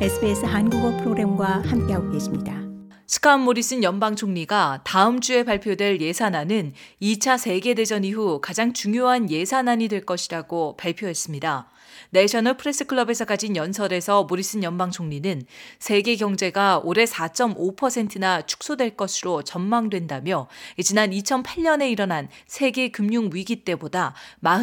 SBS 한국어 프로그램과 함께하고 계십니다. 스캇 모리슨 연방 총리가 다음 주에 발표될 예산안은 2차 세계대전 이후 가장 중요한 예산안이 될 것이라고 발표했습니다. 내셔널 프레스클럽에서 가진 연설에서 모리슨 연방 총리는 세계 경제가 올해 4.5%나 축소될 것으로 전망된다며 지난 2008년에 일어난 세계 금융 위기 때보다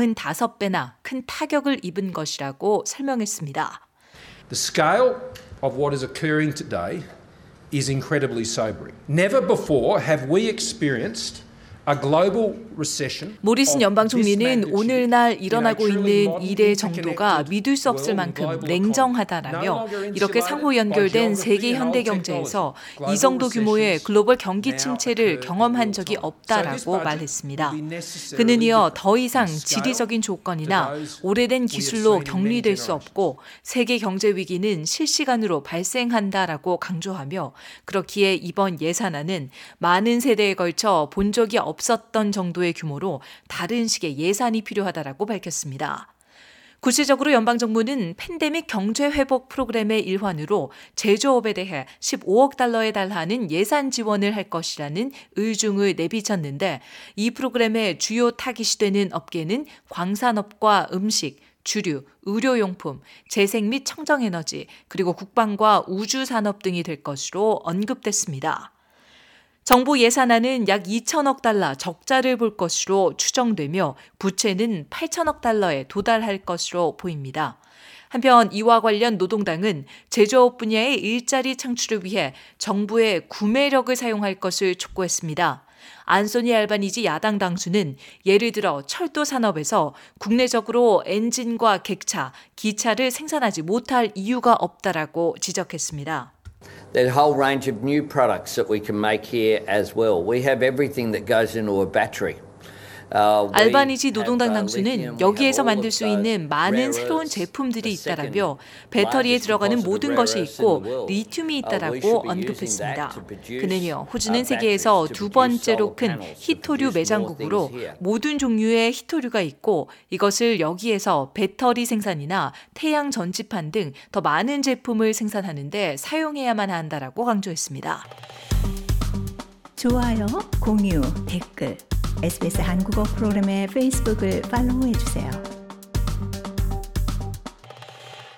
45배나 큰 타격을 입은 것이라고 설명했습니다. The scale of what is occurring today is incredibly sobering. Never before have we experienced a global recession. 모리슨 연방 총리는 오늘날 일어나고 있는 일의 정도가 믿을 수 없을 만큼 냉정하다라며 이렇게 상호 연결된 세계 현대 경제에서 이 정도 규모의 글로벌 경기 침체를 경험한 적이 없다라고 말했습니다. 그는 이어 더 이상 지리적인 조건이나 오래된 기술로 격리될 수 없고 세계 경제 위기는 실시간으로 발생한다라고 강조하며 그렇기에 이번 예산안은 많은 세대에 걸쳐 본 적이 없었던 정도의 규모로 다른 식의 예산이 필요하다라고 밝혔습니다. 구체적으로 연방정부는 팬데믹 경제회복 프로그램의 일환으로 제조업에 대해 15억 달러에 달하는 예산 지원을 할 것이라는 의중을 내비쳤는데 이 프로그램의 주요 타깃이 되는 업계는 광산업과 음식, 주류, 의료용품, 재생 및 청정에너지, 그리고 국방과 우주산업 등이 될 것으로 언급됐습니다. 정부 예산안은 약 2천억 달러 적자를 볼 것으로 추정되며 부채는 8천억 달러에 도달할 것으로 보입니다. 한편 이와 관련 노동당은 제조업 분야의 일자리 창출을 위해 정부의 구매력을 사용할 것을 촉구했습니다. 안소니 알바니지 야당 당수는 예를 들어 철도 산업에서 국내적으로 엔진과 객차, 기차를 생산하지 못할 이유가 없다라고 지적했습니다. There's a whole range of new products that we can make here as well. We have everything that goes into a battery. 알바니지 노동당 당수는 여기에서 만들 수 있는 많은 새로운 제품들이 있다라며 배터리에 들어가는 모든 것이 있고 리튬이 있다라고 언급했습니다. 그는요, 호주는 세계에서 두 번째로 큰 히토류 매장국으로 모든 종류의 히토류가 있고 이것을 여기에서 배터리 생산이나 태양 전지판 등 더 많은 제품을 생산하는데 사용해야만 한다라고 강조했습니다. 좋아요, 공유, 댓글 SBS 한국어 프로그램의 페이스북을 팔로우해주세요.